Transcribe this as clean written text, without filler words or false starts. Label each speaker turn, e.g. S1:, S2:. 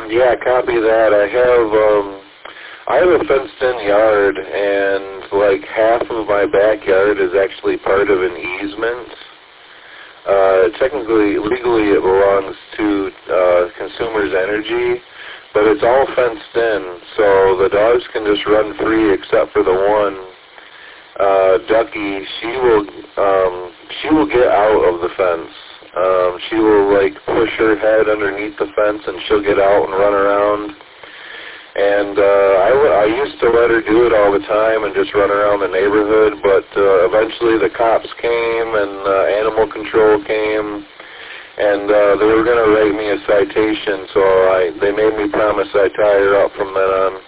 S1: Yeah, copy that. I have a fenced-in yard, and like half of my backyard is actually part of an easement. Technically, legally, it belongs to Consumers Energy, but it's all fenced in, so the dogs can just run free except for the one, Ducky. She will get out of the fence. She will like push her head underneath the fence, and she'll get out and run around. And I used to let her do it all the time and just run around the neighborhood, but eventually the cops came and animal control came, and they were going to write me a citation, so they made me promise I'd tie her up from then on.